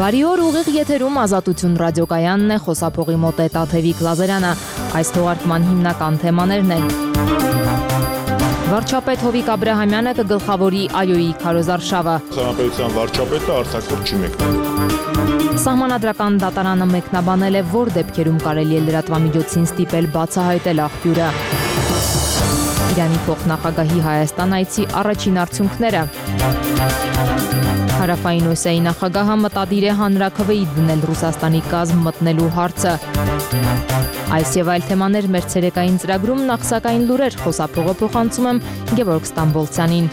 Բարի օր, ուղիղ եթերում Ազատություն ռադիոկայանն է, խոսափողի մոտ է Տաթևիկ Լազարյանը։ Այս թողարկման հիմնական թեմաներն են. Վարչապետ Հովիկ Աբրահամյանը կգլխավորի ԱՅՈ-ի քարոզարշավը։ Հանրապետության վարչապետը արձակուրդ չի մեկնարկել։ Սահմանադրական դատարանը մեկնաբանել է, որ դեպքերում կարելի է լրատվամիջոցին ստիպել բացահայտել աղբյուրը։ Իրանի փոխնախագահի Հայաստան այցի առաջին արդյունքները։ Հարավային Օսիայի նախագահը մտադիր է հանրաքվեի դնել Ռուսաստանի կազմ մտնելու հարցը։ Այս եւ այլ թեմաներ մեր ցերեկային ծրագրում, նախ սակայն լուրեր, խոսափողը փոխանցում եմ Գևորգ Ստամբոլցյանին։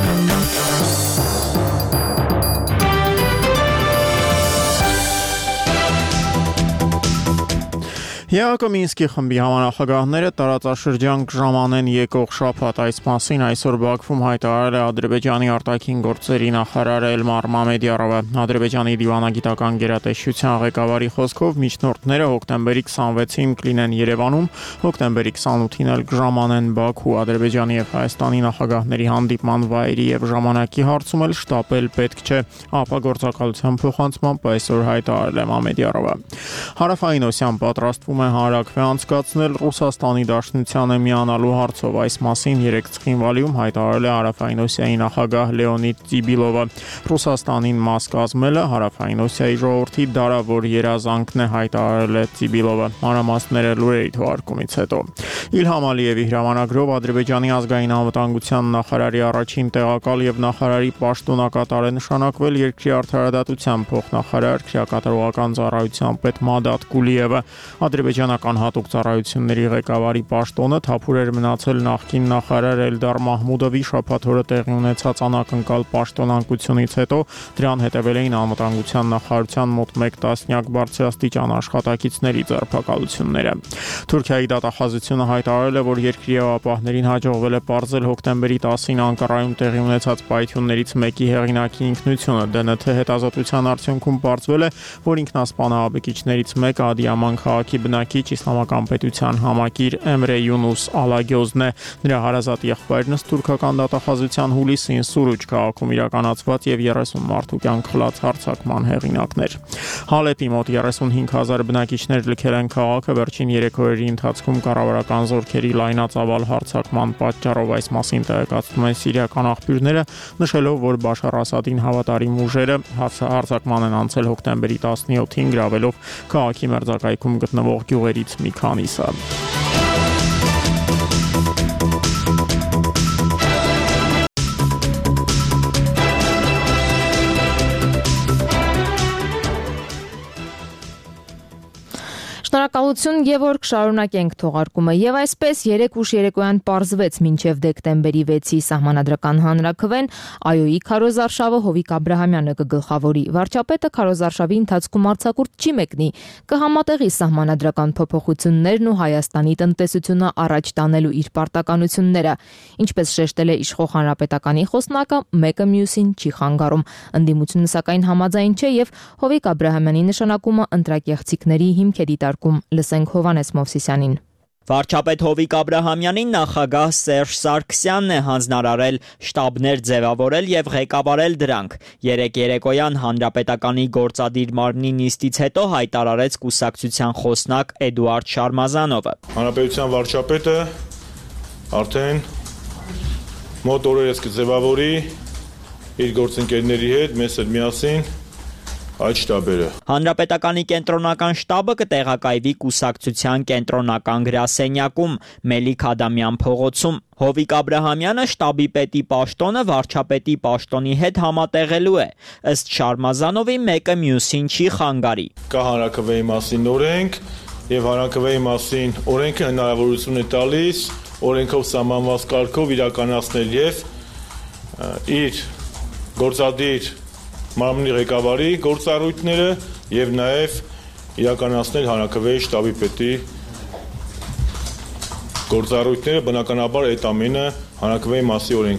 ԵԱԿ Մինսկի խմբի համանախագահները տարածաշրջան կժամանեն եկող շաբաթ, այս մասին այսօր Բաքվում հայտարարել է Ադրբեջանի արտաքին գործերի նախարար Էլմար Մամեդյարովը։ Ադրբեջանի դիվանագիտական գերատեսչության ղեկավարի խոսքով միջնորդները հոկտեմբերի 26-ին կլինեն Երևանում, հոկտեմբերի 28-ին էլ կժամանեն Բաքու։ Ադրբեջանի եւ Հայաստանի նախագահների հանդիպման վայրի եւ ժամանակի հարցում էլ շտապել պետք չէ, ապա գործակալության փոխանցմամբ այսօր հայտարարել է Մամեդյարովը։ Հարավային Օսիան պատրաստվում հանրաքվե անցկացնել Ռուսաստանի Դաշնությանը միանալու հարցով։ Այս մասին երեկ Ցխինվալիում հայտարարել է Հարավային Օսիայի նախագահ Լեոնիդ Ծիբիլովը։ Ռուսաստանին մաս կազմելը Հարավային Օսիայի ժողովրդի դարավոր երազանքն է, հայտարարել է Ծիբիլովը։ Մանրամասները լուրերի թողարկումից հետո։ Իլհամ Ալիևի հրամանագրով Ադրբեջանի ազգային անվտանգության նախարարի առաջին տեղակալ եւ նախարարի պաշտոնակատար է նշանակվել երկրի արդարադատության փոխնախարար քրեակատարողական ծառայության պետ Մադադ Կուլիևը։ Ադրբեջանական հատուկ ծառայությունների ղեկավարի պաշտոնը թափուր էր մնացել նախկին նախարար Էլդար Մահմուդովի շաբաթ օրը տեղի ունեցած անակնկալ պաշտոնակությունից հետո։ Դրան հետևել էին անվտանգության նախարարության մոտ 1 տասնյակ բարձրաստիճան աշխատակիցների ձերբակալությունները։ Թուրքիայի դատախազությունը հայտարարել է, որ երկրի ապահներին հաջողվել է պարզել հոկտեմբերի 10-ին Անկարայում տեղի ունեցած պայթյուններից մեկի հեղինակի ինքնությունը։ ԴՆԹ հետազոտության արդյունքում պարզվել է, որ ինքնասպանահաբեկիչներից մեկը Ադիաման քաղաքի բնակիչ Իսլամական պետության համակիր Էմրե Յունուս Ալագյոզն է։ Նրա հարազատ եղբայրն ըստ թուրքական դատախազության հուլիսին Սուրուջ քաղաքում իրականացված եւ 30 մարդու կյանք խլած հարձակման հեղինակն էր։ Հալեպի մոտ 35,000 բնակիչներ լքել են քաղաքը վերջին 3 օրերի ընթացքում կառավարական զորքերի լայնածավալ հարձակման պատճառով։ Այս մասին տեղեկացնում են սիրիական աղբյուրները, նշելով, որ Բաշար Ասադին հավատարիմ ուժերը հարձակման են անցել հոկտեմբերի 17-ին, գրավելով քաղաքի մերձակայքում գտնվող գյուղերից մի քանիսը։ Շնորհակալություն, Գևորգ, շարունակենք թողարկումը։ Եվ այսպես երեկ ուշ երեկոյան պարզվեց մինչև դեկտեմբերի 6-ի սահմանադրական հանրաքվեն ԱՅՈ-ի քարոզարշավը Հովիկ Աբրահամյանը կգլխավորի։ Վարչապետը քարոզարշավի ընթացքում արձակուրդ չի մեկնի, կհամատեղի սահմանադրական փոփոխություններն ու Հայաստանի տնտեսությունը առաջ տանելու իր պարտականությունները։ Ինչպես շեշտել է իշխող հանրապետականի խոսնակը, մեկը մյուսին չի խանգարում։ Ընդդիմությունը սակայն համաձայն չէ եւ Հովիկ Աբրահամյանի նշանակումը ընտրակեղծիքների հիմք է դիտարկում։ Լսենք Հովանես Մովսիսյանին։ Վարչապետ Հովիկ Աբրահամյանին նախագահ Սերժ Սարգսյանն է հանձնարարել շտաբներ ձևավորել եւ ղեկավարել դրանք։ Երեկ երեկոյան հանրապետականի գործադիր մարմնի նիստից հետո հայտարարեց կուսակցության խոսնակ Էդուարդ Շարմազանովը։ Հանրապետության վարչապետը արդեն մոտ օրերս կձևավորի իր գործընկերների հետ, մեզ հետ միասին այդ շտաբերը։ Հանրապետականի կենտրոնական շտաբը կտեղակայվի կուսակցության կենտրոնական գրասենյակում Մելիք Ադամյան փողոցում։ Հովիկ Աբրահամյանը շտաբի պետի պաշտոնը վարչապետի պաշտոնի հետ համատեղելու է։ Ըստ Շարմազանովի մեկը մյուսին չի խանգարի։ Կա հանրաքվեի մասին օրենք եւ հանրաքվեի մասին օրենքը հնարավորություն է տալիս օրենքով սահմանված կարգով իրականացնել եւ իր գործադիր մարմնի ղեկավարի գործառույթները եւ նաեւ իրականացնել հանրաքվեի շտաբի պետի գործառույթները, բնականաբար այդ ամենը հանրաքվեի մասի օրենքով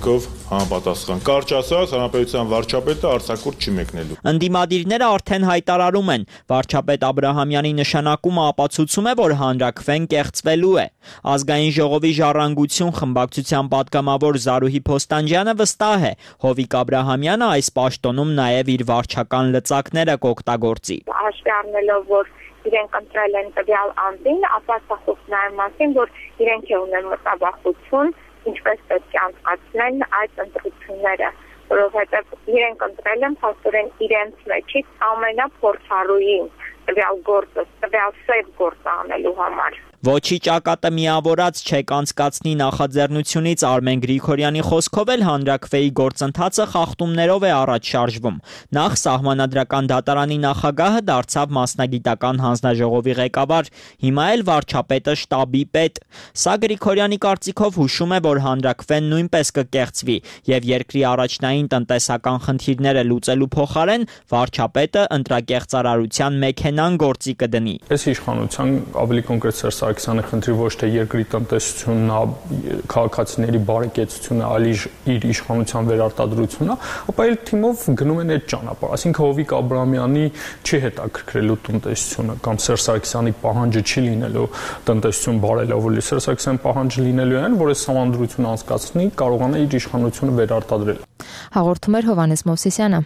համապատասխան։ Կարճ ասած, հանրապետության վարչապետը արձակուրդ չի մեկնելու։ Ընդդիմադիրները արդեն հայտարարում են, վարչապետ Աբրահամյանի նշանակումը ապացուցում է, որ հանրաքվեն կեղծվելու է։ Ազգային ժողովի ժառանգություն խմբակցության պատգամավոր Զարուհի Փոստանջյանը վստահ է, Հովիկ Աբրահամյանը այս պաշտոնում նաև իր վարչական լծակները կօգտագործի։ Հաշվի առնելով, որ իրենք ընտրել են տվյալ անձին, ապա սա խոսում է մասին, որ իրենք ունեն մտավախություն, ինչպես պետք է անցկացնեն այդ ընտրությունները, որովհետև իրենք ընտրել են փաստորեն իրենց մեջից ամենափորձառուին տվյալ գործը, տվյալ սև գործը անելու համար։ Ոչի ճակատը միավորած չեք անցկացնի նախաձեռնությունից Արմեն Գրիգորյանի խոսքով էլ հանրաքվեի գործընթացը խախտումներով է առաջ շարժվում։ Նախ Սահմանադրական դատարանի նախագահը դարձավ մասնագիտական հանձնաժողովի ղեկավար, հիմա էլ վարչապետը շտաբի պետ։ Սա Գրիգորյանի կարծիքով հուշում է, որ հանրաքվեն նույնպես կկեղծվի եւ երկրի առաջնային տնտեսական խնդիրները լուծելու փոխարեն վարչապետը ընտրակեղծարարության մեքենան գործի կդնի։ Այս իշխանության ավելի կոնկրետ Սարգսյանը խնդրի ոչ թե երկրի տնտեսությունն, քաղաքացիների բարեկեցությունը, այլ իր իշխանության վերարտադրությունն է, ապա այլ թիմով գնում են այդ ճանապարհ։ Այսինքն Հովիկ Աբրահամյանի չի հետաքրքրելու տնտեսությունը կամ Սերժ Սարգսյանի պահանջը չի լինելու տնտեսություն բարելավելու։ Սերժ Սարգսյանի պահանջը լինելու այն, որ այս համանդրությունը անցկացնի, կարողանա իր իշխանությունը վերարտադրել։ Հաղորդում էր Հովհաննես Մովսիսյանը։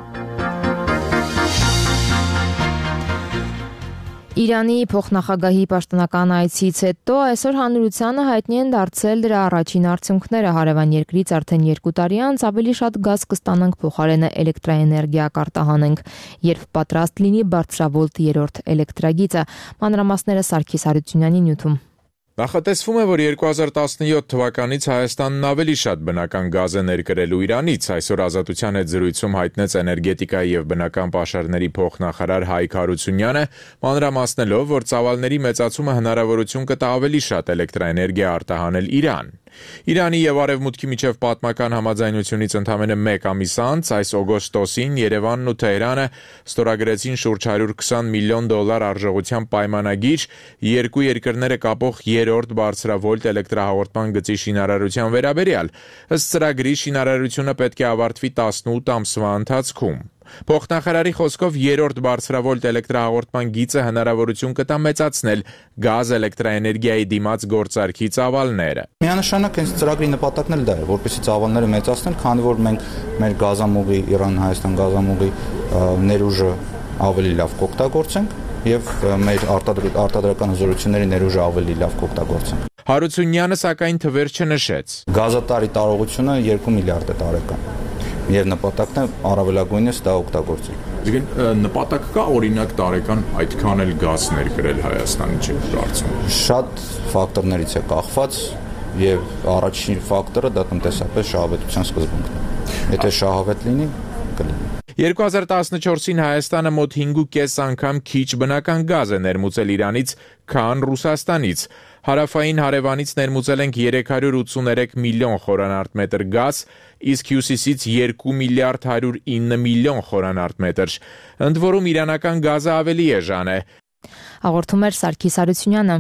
Իրանի փոխնախագահի պաշտոնական այցից հետո այսօր հանրությանը հայտնի են դարձել դրա առաջին արդյունքները։ Հարևան երկրից արդեն 2 տարի անց ավելի շատ գազ կստանանք, փոխարենը էլեկտրաէներգիա կարտահանենք, երբ պատրաստ լինի բարձրավոլտ 3-րդ էլեկտրագիծը։ Մանրամասները Սարգիս Հարությունյանի նյութում։ Նախատեսվում է, որ 2017 թվականից Հայաստանն ավելի շատ բնական գազ է ներկրելու Իրանից։ Այսօր Ազատության հետ զրույցում հայտնեց էներգետիկայի եւ բնական պաշարների փոխնախարար Հայկ Հարությունյանը, մանրամասնելով, որ ծավալների մեծացումը հնարավորություն կտա ավելի շատ էլեկտրաէներգիա արտահանել Իրան։ Իրանի եւ Արևմուտքի միջև պատմական համաձայնությունից ընդամենը 1 ամիս անց այս օգոստոսին Երևանն ու Թեհրանը ստորագրեցին շուրջ $120 միլիոն արժողությամբ պայմանագիր երկու երկրները կապող 3-րդ բարձրավոլտ էլեկտրահաղորդման գծի շինարարության վերաբերյալ։ Ըստ ծրագրի շինարարությունը պետք է ավարտվի 18 ամսվա ընթացքում։ Փոխնախարարի խոսքով 3-րդ բարձրավոլտ էլեկտրահաղորդման գիծը հնարավորություն կտա մեծացնել գազ էլեկտրաէներգիայի դիմաց գործարքի ծավալները։ Միանշանակ այս ծրագրի նպատակն էլ դա է, որպեսզի ծավալները մեծացնել, քանի որ մենք մեր գազամուղի, Իրան-Հայաստան գազամուղի ներուժը ավելի լավ կօգտագործենք եւ մեր արտադրական հզորությունների ներուժը ավելի լավ կօգտագործենք։ Հարությունյանը սակայն թվեր չնշեց։ Գազատարի տարողությունը 2 միլիարդ է տարեկան։ Եվ նպատակն է առավելագույնս դա օգտագործել։ Իսկ նպատակ կա օրինակ տարեկան այդքան էլ գազ ներկրել Հայաստանի չի դարձում։ Շատ ֆակտորներից է կախված եւ առաջին ֆակտորը դա տնտեսապես շահավետության սկզբունքն է։ Եթե շահավետ լինի, կլինի։ 2014-ին Հայաստանը մոտ 5.5 անգամ քիչ բնական գազ է ներմուծել Իրանից, քան Ռուսաստանից։ Հարավային հարևանից ներմուծել ենք 383 միլիոն խորանարդ գազ, իսկ հյուսիսից 2 միլիարդ 109 միլիոն խորանարդ։ Ընդ որում իրանական գազը ավելի էժան է։ Հաղորդում էր Սարգիս Հարությունյանը։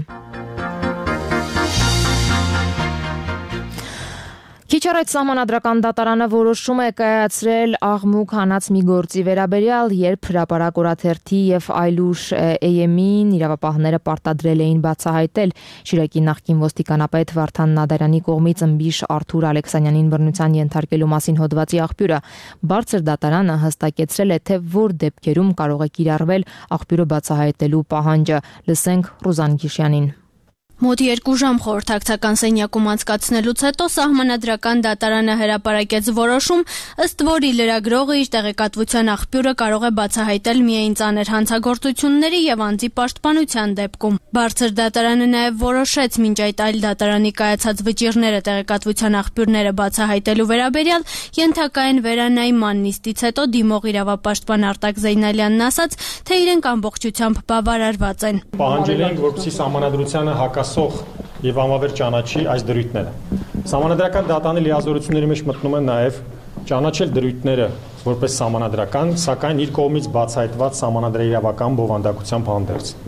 Քիչ առաջ Սահմանադրական դատարանը որոշում է կայացրել աղմուկ հանած մի գործի վերաբերյալ, երբ հրապարակ օրաթերթի եւ Այլուշ AM-ին իրավապահները պարտադրել էին բացահայտել Շիրակի նախկին ոստիկանապետ Վարդան Նադարյանի կողմից ըմբիշ Արթուր Ալեքսանյանին բռնության ենթարկելու մասին հոդվածի աղբյուրը։ Բարձր դատարանը հստակեցրել է, թե որ դեպքերում կարող է կիրառվել աղբյուրը բացահայտելու պահանջը։ Լսենք Ռուզան Գիշյանին։ Մոտ 2 ժամ խորհրդակցական սենյակում անցկացնելուց հետո Սահմանադրական դատարանը հրապարակեց որոշում, ըստ որի լրագրողը իր տեղեկատվության աղբյուրը կարող է բացահայտել միայն ծանր հանցագործությունների եւ անձի պաշտպանության դեպքում։ Բարձր դատարանը նաեւ որոշեց մինչ այդ այլ դատարանի կայացած վճիռները տեղեկատվության աղբյուրները բացահայտելու վերաբերյալ ենթակա են վերանայման նիստից հետո դիմող իրավապաշտպան Արտակ Զեյնալյանն ասաց, թե իրենք ամբողջությամբ բավարարված են։ Պահանջել ենք, որպեսզի Սահմանադրությանը հակասող եւ անվավեր ճանաչի այս դրույթները։ Սահմանադրական դատարանի լիազորությունների մեջ մտնում է նաեւ ճանաչել դրույթները որպես սահմանադրական, սակայն իր կողմից բացահայտված սահմանադրաիրավական բովանդակությամբ հանդերձ։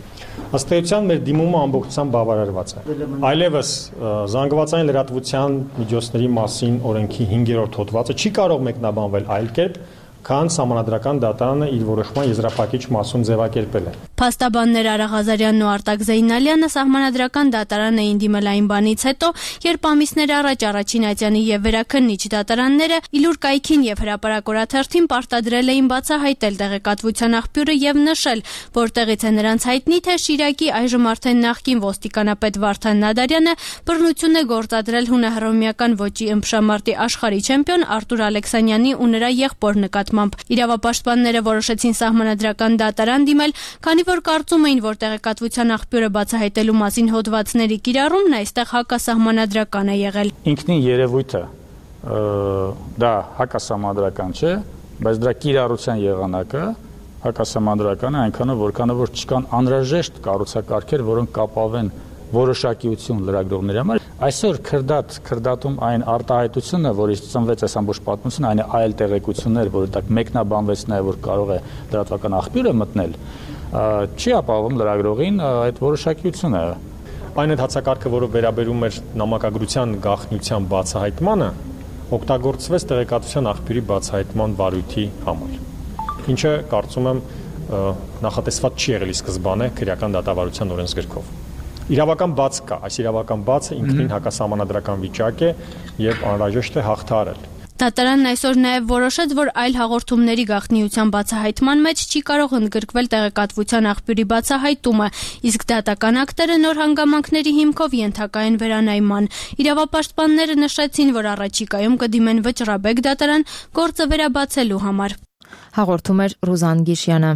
Ըստ էության մեր դիմումը ամբողջությամբ բավարարված է։ Այլևս զանգվածային լրատվության միջոցների մասին օրենքի 5-րդ հոդվածը չի կարող մեկնաբանվել այլ կերպ, քան Սահմանադրական դատարանը իր որոշման եզրափակիչ մասում ձևակերպել է։ Փաստաբաններ Արա Ղազարյանն ու Արտակ Զեյնալյանը Սահմանադրական դատարան էին դիմել այն բանից հետո, երբ ամիսներ առաջ Առաջին Ատյանի եւ Վերաքննիչ դատարանները Իլուր կայքին եւ հրապարակորաթերթին պարտադրել էին բացահայտել տեղեկատվության աղբյուրը եւ նշել, որտեղից է նրանց հայտնի, թե Շիրակի այժմ արդեն նախկին ոստիկանապետ Վարդան Նադարյանը բռնություն է գործադրել հունահռոմեական ոճի ըմբշամարտի աշխարհի չեմպիոն Արտուր Ալեքսանյանի ու նրա եղբոր նկատմամբ։ Իրավապաշտպանները որոշեցին Սահմանադրական դատարան դիմել, քանի որ կարծում էին, որ տեղեկատվության աղբյուրը բացահայտելու մասին հոդվածների կիրառումն այստեղ հակասահմանադրական է եղել։ Ինքնին երևույթը դա հակասահմանադրական չէ, բայց դրա կիրառության եղանակը հակասահմանադրական է այնքանով, որքանով որ չկան անհրաժեշտ կառուցակարգեր, որոնք կապավեն որոշակիություն լրագրողների համար։ Այսօր քրդատում այն արտահայտությունը, որից ծնվեց այս ամբողջ պատմությունը, այն այլ տեղեկություններ, որը դա մեկնաբանվեց նաև, որ կարող է լրատվական աղբյուրը մտնել, չի ապահովում լրագրողին այդ որոշակիությունը։ Այն հացակարգը, որը վերաբերում էր նամակագրության գաղտնիության բացահայտմանը, օգտագործվեց տեղեկատվության աղբյուրի բացահայտման վարույթի համար, ինչը կարծում եմ նախատեսված չի եղել ի սկզբանե քրեական դատավարության օրենսգրքով։ Իրավական բաց կա, այս իրավական բացը ինքնին հակասահմանադրական վիճակ է եւ անհրաժեշտ է հաղթահարել։ Դատարանն այսօր նաև որոշեց, որ այլ հաղորդումների գաղտնիության բացահայտման մեջ չի կարող ընդգրկվել տեղեկատվության աղբյուրի բացահայտումը, իսկ դատական ակտերը նոր հանգամանքների հիմքով ենթակա են վերանայման։ Իրավապաշտպանները նշեցին, որ առաջիկայում կդիմեն վճռաբեկ դատարան գործը վերաբացելու համար։ Հաղորդում էր Ռուզան Գիշյանը։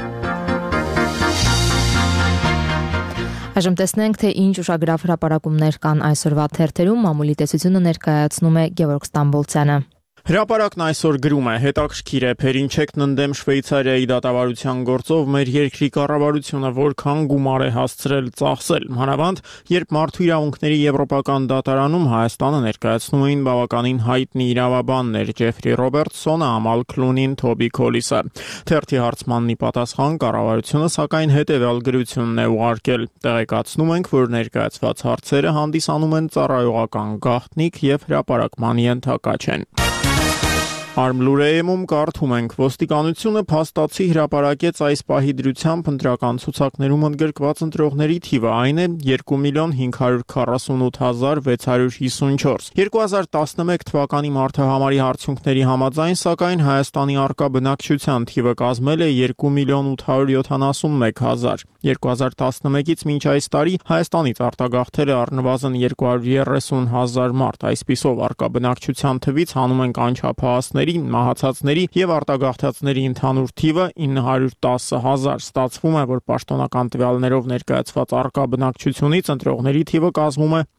Այժմ տեսնենք, թե ինչ ուշագրավ հրապարակումներ կան այսօրվա թերթերում, մամուլի տեսությունը ներկայացնում է Գևորգ Ստամբոլցյանը։ Հրապարակն այսօր գրում է. հետաքրքիր է, Փերինչեկն ընդդեմ Շվեյցարիայի դատավարության գործով մեր երկրի կառավարությունը որքան գումար է հասցրել ծախսել, մանավանդ երբ մարդու իրավունքների եվրոպական դատարանում Հայաստանը ներկայացնում էին բավականին հայտնի իրավաբաններ Ջեֆրի Ռոբերտսոնը, Ամալ Քլունին, Թոբի Քոլիսը։ Թերթի հարցմանն ի պատասխան կառավարությունը սակայն հետևյալ գրությունն է ուղարկել. տեղեկացնում ենք, որ ներկայացված հարցերը հանդիսանում են ծառայողական գաղտնիք եւ հրապարակման ենթակա չեն։ Արմլուրեյում կարդում ենք. ոստիկանությունը փաստացի հրապարակեց այս պահի դրությամբ ընտրական ցուցակներում ընդգրկված ընտրողների թիվը, այն է 2,548,654։ 2011 թվականի մարտահամարի արդյունքների համաձայն, սակայն Հայաստանի առկա բնակչության թիվը կազմել է 2,871,000։ 2011-ից մինչ այս տարի Հայաստանից արտագաղթել է առնվազն 230,000 մարդ։ Այսպիսով առկա բնակչության թվից հանում ենք անչափահասների, մահացածների եւ արտագաղթածների ընդհանուր թիվը 910,000։ Ստացվում է, որ պաշտոնական տվյալներով ներկայացված առկա բնակչությունից ընտրողների թիվը կազմում է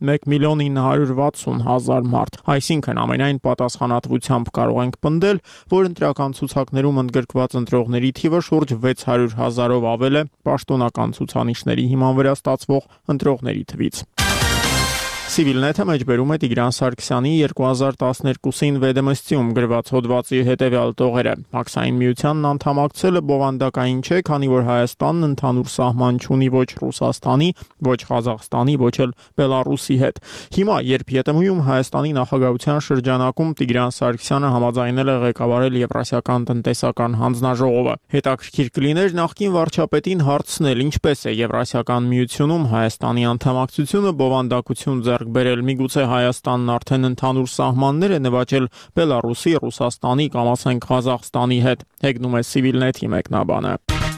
1,960,000 մարդ։ Այսինքն ամենայն պատասխանատվությամբ կարող ենք պնդել, որ ընտրական ցուցակներում ընդգրկված ընտրողների թիվը շուրջ 600,000-ով ավել է պաշտոնական ցուցանիշների հիման վրա ստացվող ընտրողների թվից։ Civilnet-ը մեջբերում է Տիգրան Սարգսյանի 2012-ին Վեդեմստիում գրված հոդվածի հետևյալ տողերը. Մաքսային միությանն անդամակցելը բովանդակային չէ, քանի որ Հայաստանն ընդհանուր սահման չունի ոչ Ռուսաստանի, ոչ Ղազախստանի, ոչ էլ Բելարուսի հետ։ Հիմա, երբ ԵՏՄ-ում Հայաստանի նախագահության շրջանակում Տիգրան Սարգսյանը համաձայնել է ղեկավարել Եվրասիական տնտեսական հանձնաժողովը, հետաքրքիր կլիներ նախկին վարչապետին հարցնել, ինչպես է Եվրասիական միությունում Հայաստանի անդամակցությունը բովանդակություն բերել, միգուցե Հայաստանն արդեն ընդհանուր սահմաններ է նվաճել Բելարուսի, Ռուսաստանի կամ ասենք Ղազախստանի հետ, հեգնում է Civilnet-ի մեկնաբանը։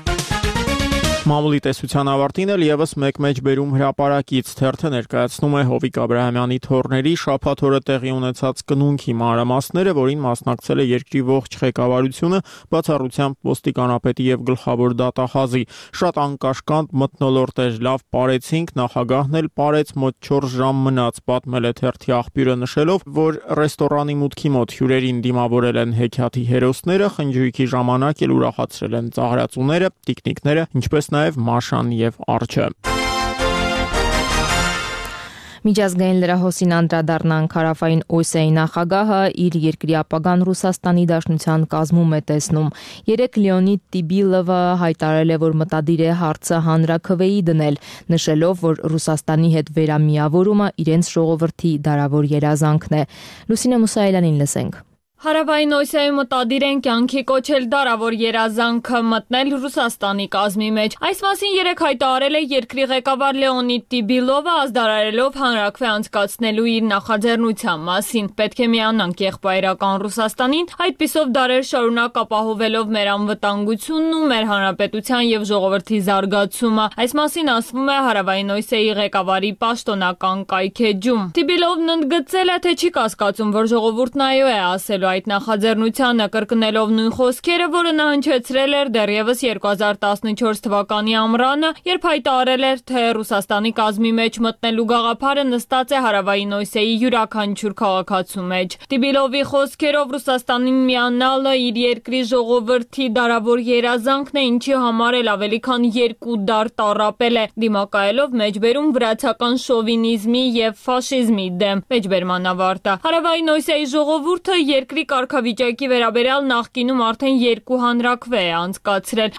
Մամուլի տեսության ավարտին էլ եւս մեկ մեջբերում հրապարակից թերթը ներկայացնում է Հովիկ Աբրահամյանի թոռների շաբաթ օրը տեղի ունեցած կնունքի մանրամասները, որին մասնակցել է երկրի ողջ ղեկավարությունը, բացառությամբ ոստիկանապետի եւ գլխավոր դատախազի։ Շատ անկաշկանդ մթնոլորտ էր, լավ պարեցինք, նախագահն էլ պարեց, մոտ 4 ժամ մնաց, պատմել է թերթի աղբյուրը նշելով, որ ռեստորանի մուտքի մոտ հյուրերին դիմավորել են հեքիաթի հերոսները, խնջույքի ժամանակ էլ ուրախացրել են ծաղրածուները, տիկնիկները, ինչպես նաև Մաշան եւ Արջը։ Միջազգային լրահոսին անդրադառնանք Հարավային Օսիայի նախագահը իր երկրի ապագան Ռուսաստանի Դաշնության կազմում է տեսնում։ Երեկ Լեոնիդ Տիբիլովը հայտարարել է, որ մտադիր է հարցը հանրաքվեի դնել, նշելով, որ Ռուսաստանի հետ վերամիավորումը իրենց ժողովրդի դարավոր երազանքն է։ Լուսինե Մուսայելյանին լսենք։ Հարավային Օսիայում մտադիր են կյանքի կոչել դարավոր երազանքը մտնել Ռուսաստանի կազմի մեջ։ Այս մասին երեկ հայտարարել է երկրի ղեկավար Լեոնիդ Տիբիլովը, ազդարարելով հանրաքվե անցկացնելու իր նախաձեռնության մասին։ Պետք է միանանք եղբայրական Ռուսաստանին, այդպիսով դարեր շարունակ ապահովելով մեր անվտանգությունն ու մեր հանրապետության եւ ժողովրդի զարգացումը։ Այս մասին ասվում է Հարավային Օսիայի ղեկավարի պաշտոնական կայքեջում։ Տիբիլովն ընդգծել է, թե չի կասկածում, որ ժողովուրդն այո է ասելու այդ նախաձեռնությանը, կրկնելով նույն խոսքերը, որը նա հնչեցրել էր դեռևս 2014 թվականի ամռանը, երբ հայտարարել էր, թե Ռուսաստանի կազմի մեջ մտնելու գաղափարը նստած է Հարավային Օսիայի յուրաքանչյուր քաղաքացու մեջ։ Տիբիլովի խոսքերով Ռուսաստանին միանալը իր երկրի ժողովրդի դարավոր երազանքն է, ինչի համար էլ ավելի քան 2 դար տառապել է, դիմակայելով մեջբերում վրացական շովինիզմի եւ ֆաշիզմի դեմ։ Մեջբերման ավարտը։ Հարավային Օսիայի ժողովուրդը երկրի կարգավիճակի վերաբերյալ նախկինում արդեն 2 հանրաքվե է անցկացրել։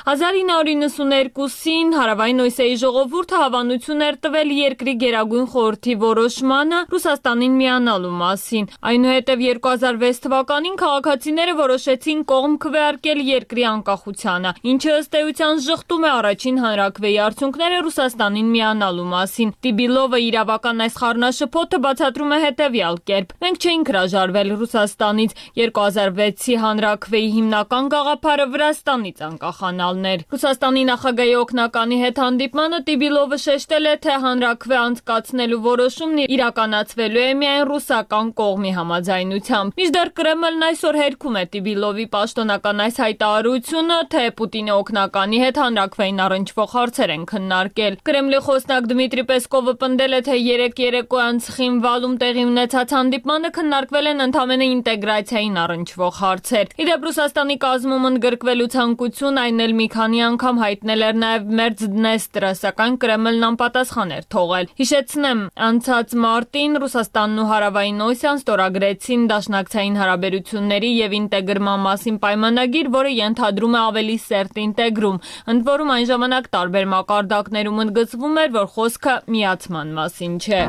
1992-ին Հարավային Օսիայի ժողովուրդը հավանություն էր տվել երկրի Գերագույն խորհրդի որոշմանը Ռուսաստանին միանալու մասին։ Այնուհետև 2006 թվականին քաղաքացիները որոշեցին կողմ քվեարկել երկրի անկախությանը, ինչը ըստ էության շղթում է առաջին հանրաքվեի արդյունքները Ռուսաստանին միանալու մասին։ Տիբիլովը իրավական այս խառնաշփոթը բացատրում է հետևյալ կերպ. մենք չէինք հրաժարվել Ռուսաստանից, 2006-ի հանրաքվեի հիմնական գաղափարը Վրաստանից անկախանալն էր։ Ռուսաստանի նախագահի օգնականի հետ հանդիպմանը Տիբիլովը շեշտել է, թե հանրաքվե անցկացնելու որոշումն իրականացվելու է միայն ռուսական կողմի համաձայնությամբ։ Մինչդեռ Կրեմլն այսօր հերքում է Տիբիլովի պաշտոնական այս հայտարարությունը, թե Պուտինի օգնականի հետ հանրաքվեին առնչվող հարցեր են քննարկել։ Կրեմլի խոսնակ Դմիտրի Պեսկովը պնդել է, թե երեկոյան Ցխինվալում տեղի ունեցած հանդիպմանը քննարկվել են ընդհանրապես ինտեգրացիային առնչվող հարցեր։ Իդեպ Ռուսաստանի կազմում ընդգրկվելու ցանկություն այն էլ մի քանի անգամ հայտնել էր նաև Մերձ Դնեստրը, սակայն Կրեմլն անպատասխան էր թողել։ Հիշեցնեմ, անցած մարտին Ռուսաստանն ու Հարավային Օսիան ստորագրեցին դաշնակցային հարաբերությունների եւ ինտեգրման մասին պայմանագիր, որը ենթադրում է ավելի սերտ ինտեգրում։ Ընդ որում այն ժամանակ տարբեր մակարդակներում ընդգծվում էր, որ խոսքը միացման մասին չէ։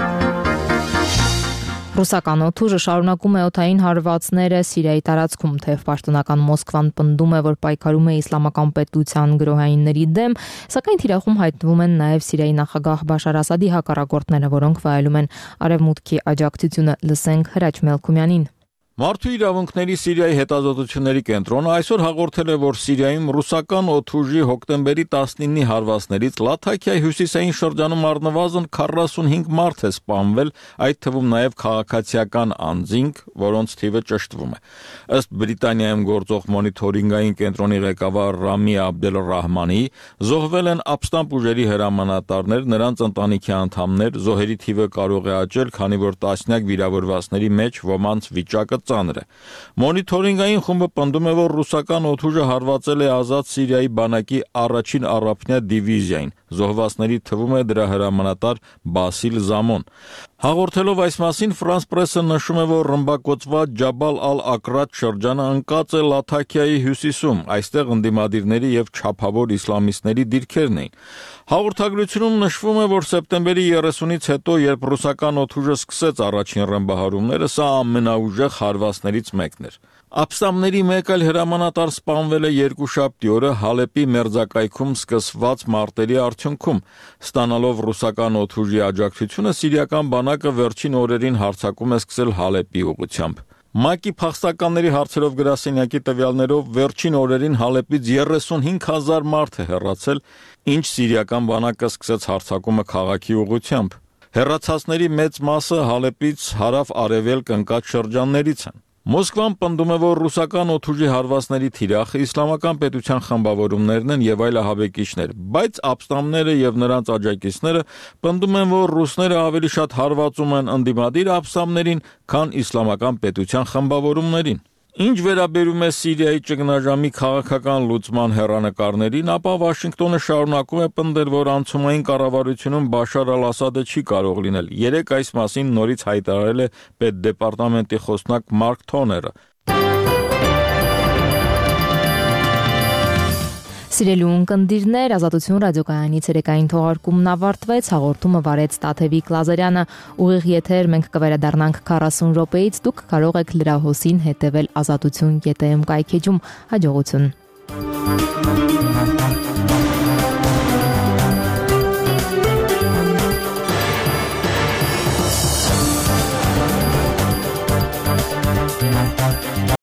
Ռուսական օդուժը շարունակում է օդային հարվածները Սիրիայի տարածքում, թեև պաշտոնական Մոսկվան պնդում է, որ պայքարում է իսլամական պետության գրոհայինների դեմ, սակայն թիրախում հայտնվում են նաև Սիրիայի նախագահ Բաշար Ասադի հակառակորդները, որոնք վայելում են արևմուտքի աջակցությունը։ Լսենք Հրաչ Մելքումյանին։ Մարդու իրավունքների Սիրիայի հետազոտությունների կենտրոնը այսօր հաղորդել է, որ Սիրիայում ռուսական օդուժի հոկտեմբերի 19-ի հարվածներից Լաթաքիայի հյուսիսային շրջանում առնվազն 45 մարդ է սպանվել, այդ թվում նաև քաղաքացիական անձինք, որոնց թիվը ճշտվում է։ Ըստ Բրիտանիայում գործող մոնիթորինգային կենտրոնի ղեկավար Ռամի Աբդելռահմանի, զոհվել են ապստամբ ուժերի հրամանատարներ, նրանց ընտանիքի անդամներ, զոհերի թիվը կարող է աճել, քանի որ տասնյակ վիրավորվածների մեջ ոմանց վիճակը ծանր է։ Մոնիթորինգային խումբը պնդում է, որ ռուսական օդուժը հարվածել է Ազատ Սիրիայի բանակի առաջին առափնյա դիվիզիային։ Զոհվածների թվում է դրա հրամանատար Բասիլ Զամոն։ Հաղորդելով այս մասին, Ֆրանս պրեսը նշում է, որ ռմբակոծված Ջաբալ ալ-Ակրատ շրջանը ընկած է Լաթաքիայի հյուսիսում, այստեղ ընդդիմադիրների եւ չափավոր իսլամիստների դիրքերն էին։ Հաղորդագրությունում նշվում է, որ սեպտեմբերի 30-ից հետո, երբ ռուսական օդուժը սկսեց առաջին ռմբահարումները, սա ամենաուժեղ հարվածներից մեկն էր։ Ապստամբների մեկ այլ հրամանատար սպանվել է երկուշաբթի օրը Հալեպի մերձակայքում սկսված մարտերի արդյունքում։ Ստանալով ռուսական օդուժի աջակցությունը, սիրիական բանակը վերջին օրերին հարձակում է սկսել Հալեպի ուղղությամբ։ ՄԱԿ-ի փախստականների հարցերով գրասենյակի տվյալներով վերջին օրերին Հալեպից 35,000 մարդ է հեռացել, ինչ սիրիական բանակը սկսեց հարձակումը քաղաքի ուղղությամբ։ Հեռացածների մեծ մասը Հալեպից հարավ-արևելք ընկած շրջաններից են։ Մոսկվան պնդում է, որ ռուսական օդուժի հարվածների թիրախը իսլամական պետության խմբավորումներն են եւ այլ ահաբեկիչներ, բայց ապստամբները եւ նրանց աջակիցները պնդում են, որ ռուսները ավելի շատ հարվածում են ընդդիմադիր ապստամբներին, քան իսլամական պետության խմբավորումներին։ Ինչ վերաբերում է Սիրիայի ճգնաժամի քաղաքական լուծման հեռանկարներին, ապա Վաշինգտոնը շարունակում է պնդել, որ անցումային կառավարությունում Բաշար al-Ասադը չի կարող լինել։ Երեկ այս մասին նորից հայտարարել է պետդեպարտամենտի խոսնակ Մարկ Թոները։ Սիրելի ունկնդիրներ, Ազատություն ռադիոկայանի ցերեկային թողարկումն ավարտվեց, հաղորդումը վարեց Տաթևիկ Լազարյանը, ուղիղ եթեր մենք կվերադառնանք 40 րոպեից, դուք կարող եք լրահոսին հետևել Ազատություն.am կայքեջում, հաջողություն։